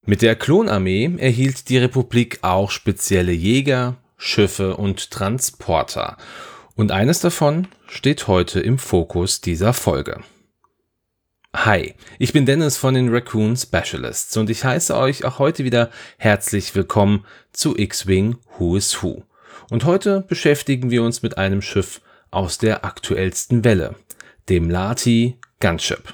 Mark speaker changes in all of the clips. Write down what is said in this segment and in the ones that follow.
Speaker 1: Mit der Klonarmee erhielt die Republik auch spezielle Jäger, Schiffe und Transporter. Und eines davon steht heute im Fokus dieser Folge. Hi, ich bin Dennis von den Raccoon Specialists und ich heiße euch auch heute wieder herzlich willkommen zu X-Wing Who is Who. Und heute beschäftigen wir uns mit einem Schiff aus der aktuellsten Welle, dem Lati Gunship.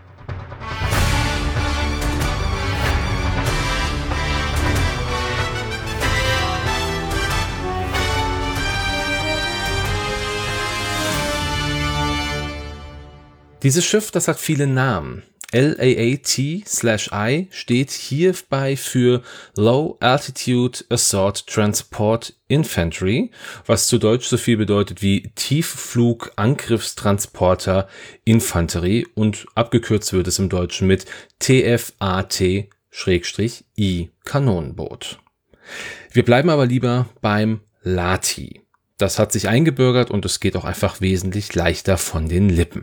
Speaker 1: Dieses Schiff, das hat viele Namen. LAAT/I steht hierbei für Low Altitude Assault Transport Infantry, was zu Deutsch so viel bedeutet wie Tiefflug-Angriffstransporter Infanterie und abgekürzt wird es im Deutschen mit TFAT/I Kanonenboot. Wir bleiben aber lieber beim Lati. Das hat sich eingebürgert und es geht auch einfach wesentlich leichter von den Lippen.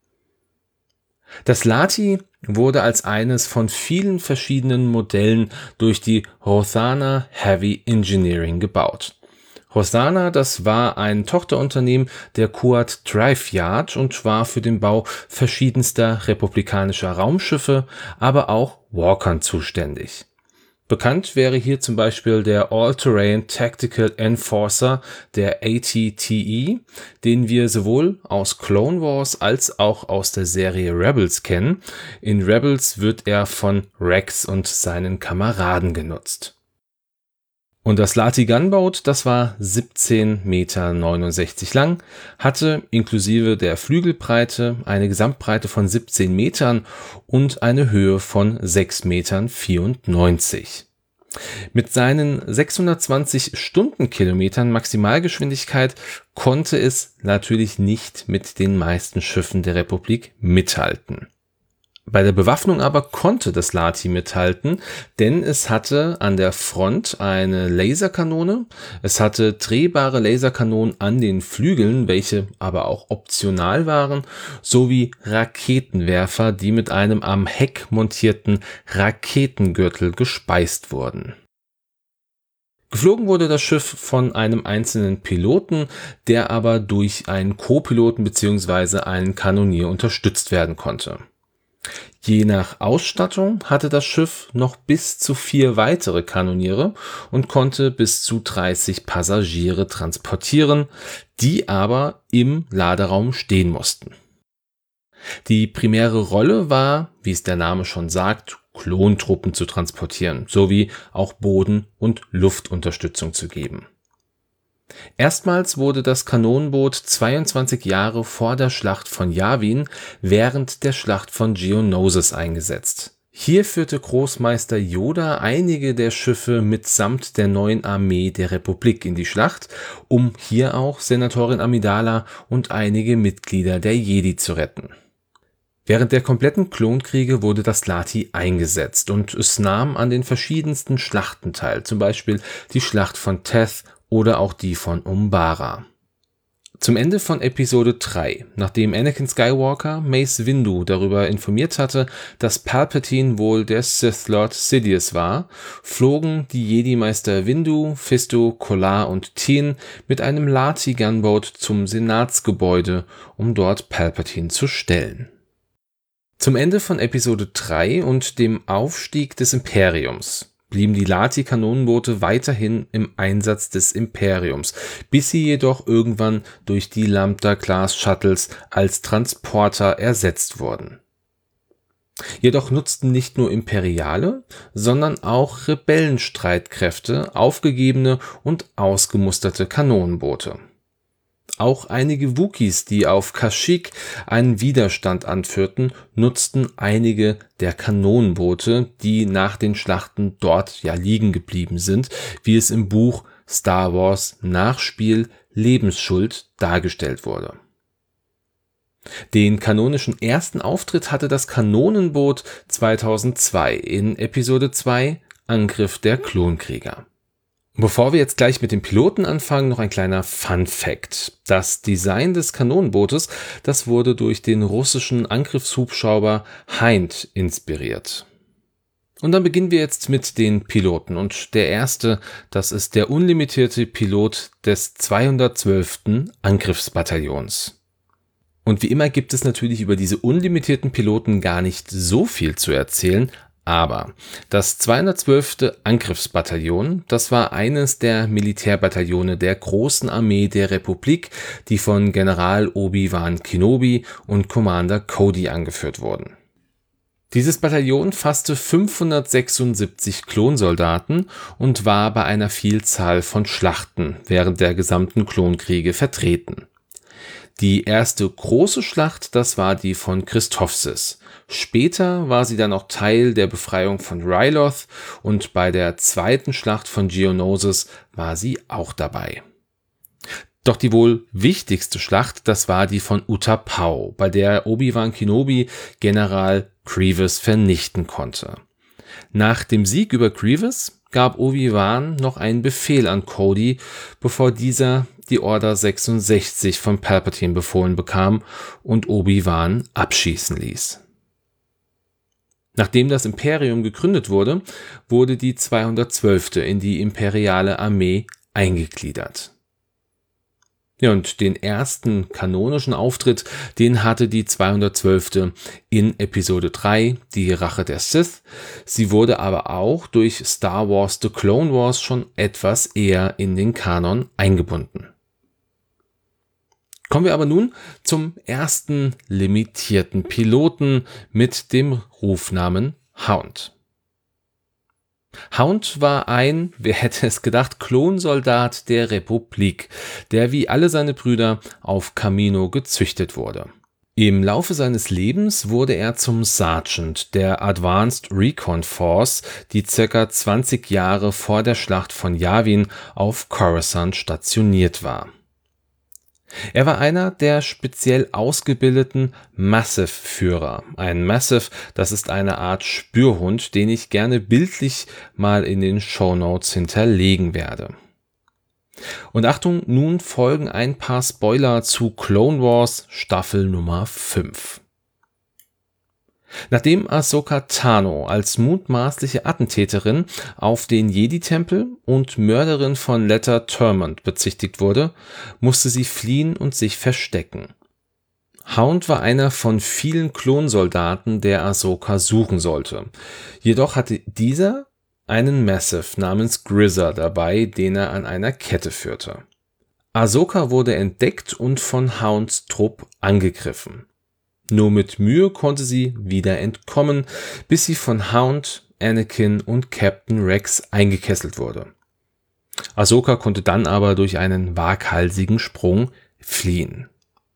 Speaker 1: Das Lati wurde als eines von vielen verschiedenen Modellen durch die Rothana Heavy Engineering gebaut. Rothana, das war ein Tochterunternehmen der Kuat Drive Yard und war für den Bau verschiedenster republikanischer Raumschiffe, aber auch Walkern zuständig. Bekannt wäre hier zum Beispiel der All-Terrain Tactical Enforcer, der ATTE, den wir sowohl aus Clone Wars als auch aus der Serie Rebels kennen. In Rebels wird er von Rex und seinen Kameraden genutzt. Und das Lati Gunboat, das war 17,69 Meter lang, hatte inklusive der Flügelbreite eine Gesamtbreite von 17 Metern und eine Höhe von 6,94 Metern. Mit seinen 620 Stundenkilometern Maximalgeschwindigkeit konnte es natürlich nicht mit den meisten Schiffen der Republik mithalten. Bei der Bewaffnung aber konnte das Lati mithalten, denn es hatte an der Front eine Laserkanone, es hatte drehbare Laserkanonen an den Flügeln, welche aber auch optional waren, sowie Raketenwerfer, die mit einem am Heck montierten Raketengürtel gespeist wurden. Geflogen wurde das Schiff von einem einzelnen Piloten, der aber durch einen Co-Piloten bzw. einen Kanonier unterstützt werden konnte. Je nach Ausstattung hatte das Schiff noch bis zu 4 weitere Kanoniere und konnte bis zu 30 Passagiere transportieren, die aber im Laderaum stehen mussten. Die primäre Rolle war, wie es der Name schon sagt, Klontruppen zu transportieren, sowie auch Boden- und Luftunterstützung zu geben. Erstmals wurde das Kanonenboot 22 Jahre vor der Schlacht von Yavin während der Schlacht von Geonosis eingesetzt. Hier führte Großmeister Yoda einige der Schiffe mitsamt der neuen Armee der Republik in die Schlacht, um hier auch Senatorin Amidala und einige Mitglieder der Jedi zu retten. Während der kompletten Klonkriege wurde das Lati eingesetzt und es nahm an den verschiedensten Schlachten teil, zum Beispiel die Schlacht von Teth oder auch die von Umbara. Zum Ende von Episode 3, nachdem Anakin Skywalker Mace Windu darüber informiert hatte, dass Palpatine wohl der Sith Lord Sidious war, flogen die Jedi-Meister Windu, Fisto, Kolar und Tien mit einem Lati-Gunboat zum Senatsgebäude, um dort Palpatine zu stellen. Zum Ende von Episode 3 und dem Aufstieg des Imperiums blieben die Lati-Kanonenboote weiterhin im Einsatz des Imperiums, bis sie jedoch irgendwann durch die Lambda-Class-Shuttles als Transporter ersetzt wurden. Jedoch nutzten nicht nur imperiale, sondern auch Rebellenstreitkräfte aufgegebene und ausgemusterte Kanonenboote. Auch einige Wookiees, die auf Kashyyyk einen Widerstand anführten, nutzten einige der Kanonenboote, die nach den Schlachten dort liegen geblieben sind, wie es im Buch Star Wars Nachspiel Lebensschuld dargestellt wurde. Den kanonischen ersten Auftritt hatte das Kanonenboot 2002 in Episode 2 Angriff der Klonkrieger. Bevor wir jetzt gleich mit dem Piloten anfangen, noch ein kleiner Fun-Fact. Das Design des Kanonenbootes, das wurde durch den russischen Angriffshubschrauber Hind inspiriert. Und dann beginnen wir jetzt mit den Piloten. Und der erste, das ist der unlimitierte Pilot des 212. Angriffsbataillons. Und wie immer gibt es natürlich über diese unlimitierten Piloten gar nicht so viel zu erzählen, aber das 212. Angriffsbataillon, das war eines der Militärbataillone der großen Armee der Republik, die von General Obi-Wan Kenobi und Commander Cody angeführt wurden. Dieses Bataillon fasste 576 Klonsoldaten und war bei einer Vielzahl von Schlachten während der gesamten Klonkriege vertreten. Die erste große Schlacht, das war die von Christophsis. Später war sie dann auch Teil der Befreiung von Ryloth und bei der zweiten Schlacht von Geonosis war sie auch dabei. Doch die wohl wichtigste Schlacht, das war die von Utapau, bei der Obi-Wan Kenobi General Grievous vernichten konnte. Nach dem Sieg über Grievous gab Obi-Wan noch einen Befehl an Cody, bevor dieser die Order 66 von Palpatine befohlen bekam und Obi-Wan abschießen ließ. Nachdem das Imperium gegründet wurde, wurde die 212. in die imperiale Armee eingegliedert. Ja, und den ersten kanonischen Auftritt, den hatte die 212. in Episode 3, die Rache der Sith. Sie wurde aber auch durch Star Wars The Clone Wars schon etwas eher in den Kanon eingebunden. Kommen wir aber nun zum ersten limitierten Piloten mit dem Rufnamen Hound. Hound war ein, wer hätte es gedacht, Klonsoldat der Republik, der wie alle seine Brüder auf Kamino gezüchtet wurde. Im Laufe seines Lebens wurde er zum Sergeant der Advanced Recon Force, die ca. 20 Jahre vor der Schlacht von Yavin auf Coruscant stationiert war. Er war einer der speziell ausgebildeten Massive-Führer. Ein Massive, das ist eine Art Spürhund, den ich gerne bildlich mal in den Shownotes hinterlegen werde. Und Achtung, nun folgen ein paar Spoiler zu Clone Wars Staffel Nummer 5. Nachdem Ahsoka Tano als mutmaßliche Attentäterin auf den Jedi-Tempel und Mörderin von Letta Termont bezichtigt wurde, musste sie fliehen und sich verstecken. Hound war einer von vielen Klonsoldaten, der Ahsoka suchen sollte. Jedoch hatte dieser einen Massive namens Grizzer dabei, den er an einer Kette führte. Ahsoka wurde entdeckt und von Hounds Trupp angegriffen. Nur mit Mühe konnte sie wieder entkommen, bis sie von Hound, Anakin und Captain Rex eingekesselt wurde. Ahsoka konnte dann aber durch einen waghalsigen Sprung fliehen.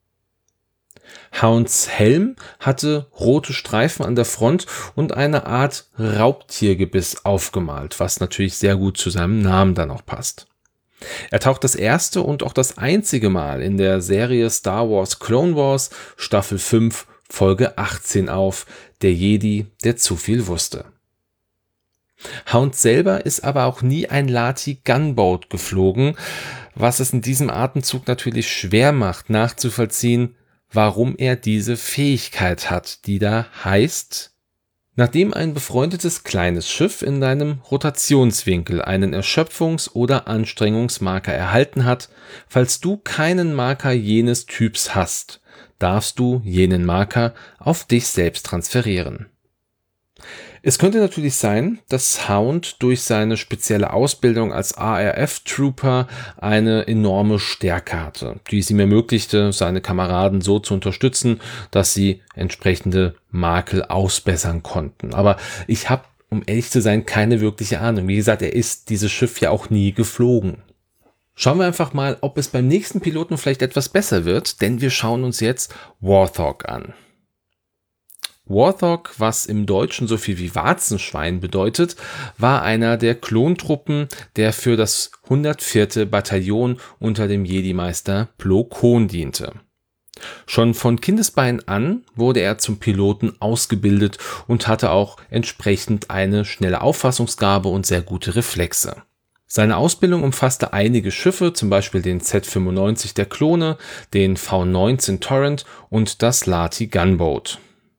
Speaker 1: Hounds Helm hatte rote Streifen an der Front und eine Art Raubtiergebiss aufgemalt, was natürlich sehr gut zu seinem Namen dann auch passt. Er taucht das erste und auch das einzige Mal in der Serie Star Wars Clone Wars Staffel 5 Folge 18 auf, der Jedi, der zu viel wusste. Hound selber ist aber auch nie ein Lati Gunboat geflogen, was es in diesem Atemzug natürlich schwer macht nachzuvollziehen, warum er diese Fähigkeit hat, die da heißt: Nachdem ein befreundetes kleines Schiff in einem Rotationswinkel einen Erschöpfungs- oder Anstrengungsmarker erhalten hat, falls du keinen Marker jenes Typs hast, darfst du jenen Marker auf dich selbst transferieren. Es könnte natürlich sein, dass Hound durch seine spezielle Ausbildung als ARF-Trooper eine enorme Stärke hatte, die es ihm ermöglichte, seine Kameraden so zu unterstützen, dass sie entsprechende Makel ausbessern konnten. Aber ich habe, um ehrlich zu sein, keine wirkliche Ahnung. Wie gesagt, er ist dieses Schiff ja auch nie geflogen. Schauen wir einfach mal, ob es beim nächsten Piloten vielleicht etwas besser wird, denn wir schauen uns jetzt Warthog an. Warthog, was im Deutschen so viel wie Warzenschwein bedeutet, war einer der Klontruppen, der für das 104. Bataillon unter dem Jedi-Meister Plo Koon diente. Schon von Kindesbeinen an wurde er zum Piloten ausgebildet und hatte auch entsprechend eine schnelle Auffassungsgabe und sehr gute Reflexe. Seine Ausbildung umfasste einige Schiffe, zum Beispiel den Z-95 der Klone, den V-19 Torrent und das Lati Gunboat.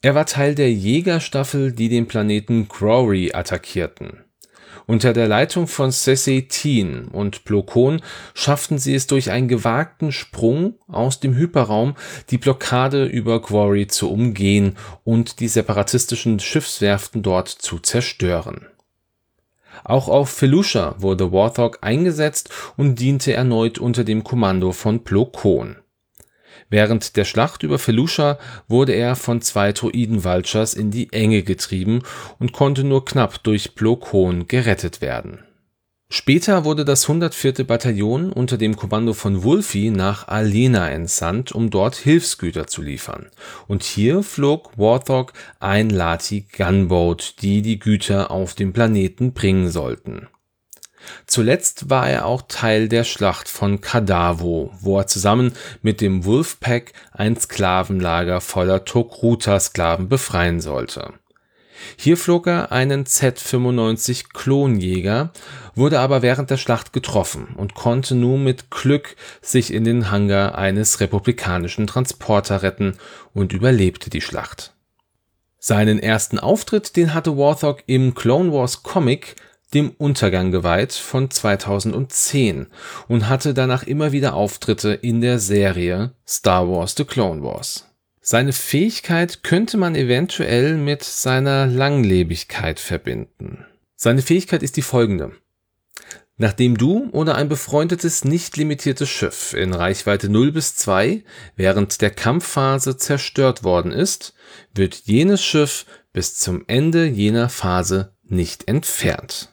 Speaker 1: Er war Teil der Jägerstaffel, die den Planeten Grory attackierten. Unter der Leitung von Cecil Teen und Plo Koon schafften sie es durch einen gewagten Sprung aus dem Hyperraum, die Blockade über Grory zu umgehen und die separatistischen Schiffswerften dort zu zerstören. Auch auf Felucia wurde Warthog eingesetzt und diente erneut unter dem Kommando von Plo Koon. Während der Schlacht über Felucia wurde er von 2 Droiden-Vultures in die Enge getrieben und konnte nur knapp durch Plo Koon gerettet werden. Später wurde das 104. Bataillon unter dem Kommando von Wolfie nach Alena entsandt, um dort Hilfsgüter zu liefern. Und hier flog Warthog ein Lati Gunboat, die die Güter auf den Planeten bringen sollten. Zuletzt war er auch Teil der Schlacht von Kadavo, wo er zusammen mit dem Wolfpack ein Sklavenlager voller Tok'ruta-Sklaven befreien sollte. Hier flog er einen Z-95 Klonjäger, wurde aber während der Schlacht getroffen und konnte nun mit Glück sich in den Hangar eines republikanischen Transporter retten und überlebte die Schlacht. Seinen ersten Auftritt, den hatte Warthog im Clone Wars Comic dem Untergang geweiht von 2010 und hatte danach immer wieder Auftritte in der Serie Star Wars The Clone Wars. Seine Fähigkeit könnte man eventuell mit seiner Langlebigkeit verbinden. Seine Fähigkeit ist die folgende. Nachdem du oder ein befreundetes nicht limitiertes Schiff in Reichweite 0 bis 2 während der Kampfphase zerstört worden ist, wird jenes Schiff bis zum Ende jener Phase nicht entfernt.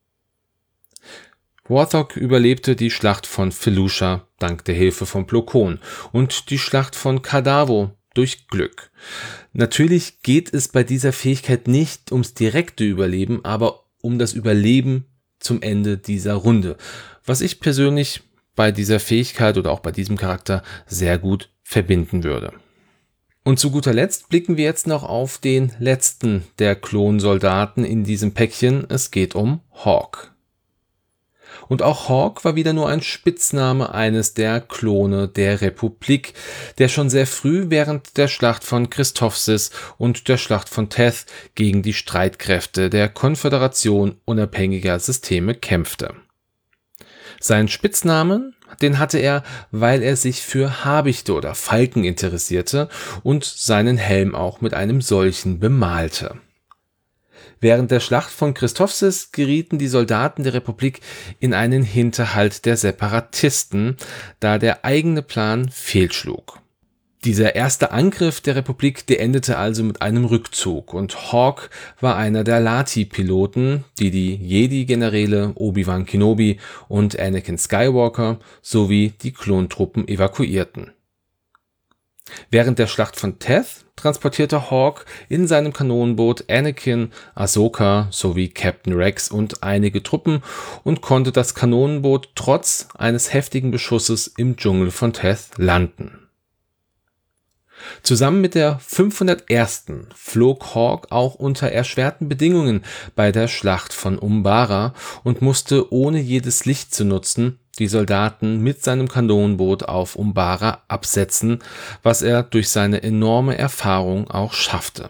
Speaker 1: Warthog überlebte die Schlacht von Felucia dank der Hilfe von Plo Koon und die Schlacht von Kadavo durch Glück. Natürlich geht es bei dieser Fähigkeit nicht ums direkte Überleben, aber um das Überleben zum Ende dieser Runde, was ich persönlich bei dieser Fähigkeit oder auch bei diesem Charakter sehr gut verbinden würde. Und zu guter Letzt blicken wir jetzt noch auf den letzten der Klonsoldaten in diesem Päckchen. Es geht um Hawk. Und auch Hawk war wieder nur ein Spitzname eines der Klone der Republik, der schon sehr früh während der Schlacht von Christophsis und der Schlacht von Teth gegen die Streitkräfte der Konföderation unabhängiger Systeme kämpfte. Seinen Spitznamen, den hatte er, weil er sich für Habichte oder Falken interessierte und seinen Helm auch mit einem solchen bemalte. Während der Schlacht von Christophsis gerieten die Soldaten der Republik in einen Hinterhalt der Separatisten, da der eigene Plan fehlschlug. Dieser erste Angriff der Republik, der endete also mit einem Rückzug und Hawk war einer der Lati-Piloten, die die Jedi-Generäle Obi-Wan Kenobi und Anakin Skywalker sowie die Klontruppen evakuierten. Während der Schlacht von Teth transportierte Hawk in seinem Kanonenboot Anakin, Ahsoka sowie Captain Rex und einige Truppen und konnte das Kanonenboot trotz eines heftigen Beschusses im Dschungel von Teth landen. Zusammen mit der 501. flog Hawk auch unter erschwerten Bedingungen bei der Schlacht von Umbara und musste ohne jedes Licht zu nutzen die Soldaten mit seinem Kanonenboot auf Umbara absetzen, was er durch seine enorme Erfahrung auch schaffte.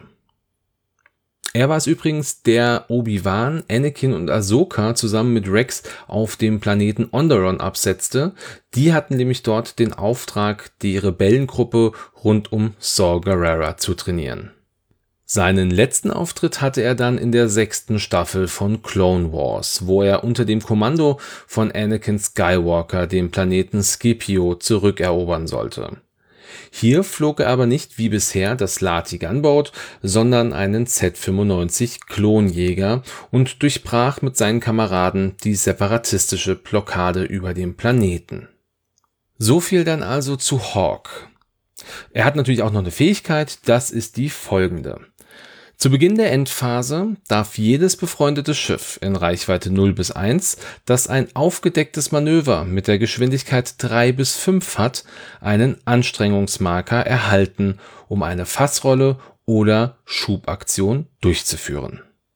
Speaker 1: Er war es übrigens, der Obi-Wan, Anakin und Ahsoka zusammen mit Rex auf dem Planeten Onderon absetzte. Die hatten nämlich dort den Auftrag, die Rebellengruppe rund um Saw Gerrera zu trainieren. Seinen letzten Auftritt hatte er dann in der 6. Staffel von Clone Wars, wo er unter dem Kommando von Anakin Skywalker den Planeten Scipio zurückerobern sollte. Hier flog er aber nicht wie bisher das Lati Gunboat, sondern einen Z-95 Klonjäger und durchbrach mit seinen Kameraden die separatistische Blockade über dem Planeten. So viel dann also zu Hawk. Er hat natürlich auch noch eine Fähigkeit, das ist die folgende. Zu Beginn der Endphase darf jedes befreundete Schiff in Reichweite 0 bis 1, das ein aufgedecktes Manöver mit der Geschwindigkeit 3 bis 5 hat, einen Anstrengungsmarker erhalten, um eine Fassrolle oder Schubaktion durchzuführen.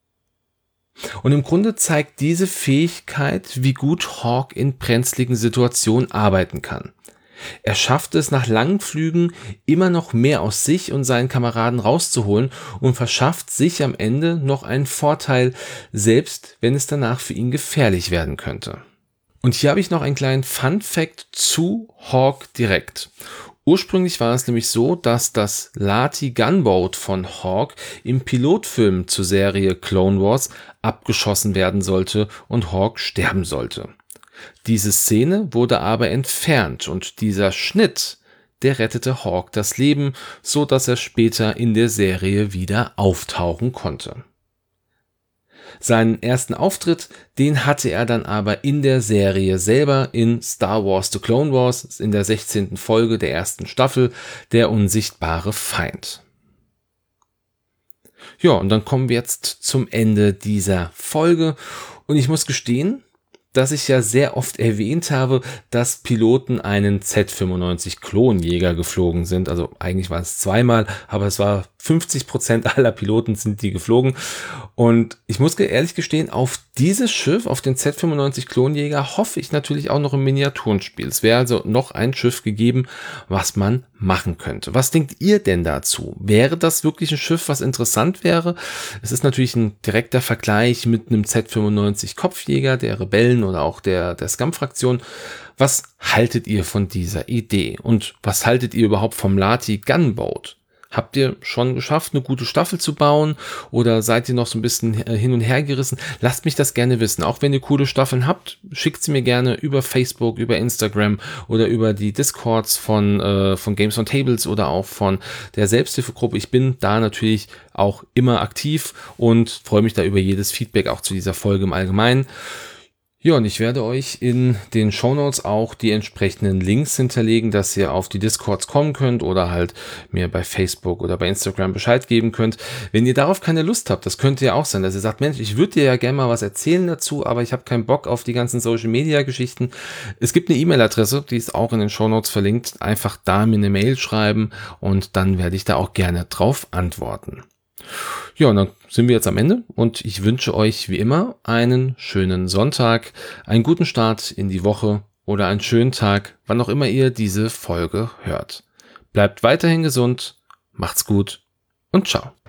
Speaker 1: Und im Grunde zeigt diese Fähigkeit, wie gut Hawk in brenzligen Situationen arbeiten kann. Er schafft es nach langen Flügen immer noch mehr aus sich und seinen Kameraden rauszuholen und verschafft sich am Ende noch einen Vorteil, selbst wenn es danach für ihn gefährlich werden könnte. Und hier habe ich noch einen kleinen Fun-Fact zu Hawk direkt. Ursprünglich war es nämlich so, dass das Lati Gunboat von Hawk im Pilotfilm zur Serie Clone Wars abgeschossen werden sollte und Hawk sterben sollte. Diese Szene wurde aber entfernt und dieser Schnitt, der rettete Hawk das Leben, so dass er später in der Serie wieder auftauchen konnte. Seinen ersten Auftritt, den hatte er dann aber in der Serie selber in Star Wars The Clone Wars, in der 16. Folge der ersten Staffel, der unsichtbare Feind. Ja, und dann kommen wir jetzt zum Ende dieser Folge und ich muss gestehen, dass ich ja sehr oft erwähnt habe, dass Piloten einen Z-95 Klonjäger geflogen sind. Also eigentlich war es zweimal, aber es war 50% aller Piloten sind die geflogen. Und ich muss ehrlich gestehen, auf dieses Schiff, auf den Z-95 Klonjäger, hoffe ich natürlich auch noch im Miniaturenspiel. Es wäre also noch ein Schiff gegeben, was man machen könnte. Was denkt ihr denn dazu? Wäre das wirklich ein Schiff, was interessant wäre? Es ist natürlich ein direkter Vergleich mit einem Z-95 Kopfjäger der Rebellen oder auch der Scum-Fraktion. Was haltet ihr von dieser Idee? Und was haltet ihr überhaupt vom Lati Gunboat? Habt ihr schon geschafft, eine gute Staffel zu bauen oder seid ihr noch so ein bisschen hin und her gerissen? Lasst mich das gerne wissen. Auch wenn ihr coole Staffeln habt, schickt sie mir gerne über Facebook, über Instagram oder über die Discords von Games on Tables oder auch von der Selbsthilfegruppe. Ich bin da natürlich auch immer aktiv und freue mich da über jedes Feedback auch zu dieser Folge im Allgemeinen. Ja, und ich werde euch in den Shownotes auch die entsprechenden Links hinterlegen, dass ihr auf die Discords kommen könnt oder halt mir bei Facebook oder bei Instagram Bescheid geben könnt. Wenn ihr darauf keine Lust habt, das könnte ja auch sein, dass ihr sagt, Mensch, ich würde dir ja gerne mal was erzählen dazu, aber ich habe keinen Bock auf die ganzen Social-Media-Geschichten. Es gibt eine E-Mail-Adresse, die ist auch in den Shownotes verlinkt. Einfach da mir eine Mail schreiben und dann werde ich da auch gerne drauf antworten. Ja, und dann sind wir jetzt am Ende und ich wünsche euch wie immer einen schönen Sonntag, einen guten Start in die Woche oder einen schönen Tag, wann auch immer ihr diese Folge hört. Bleibt weiterhin gesund, macht's gut und ciao.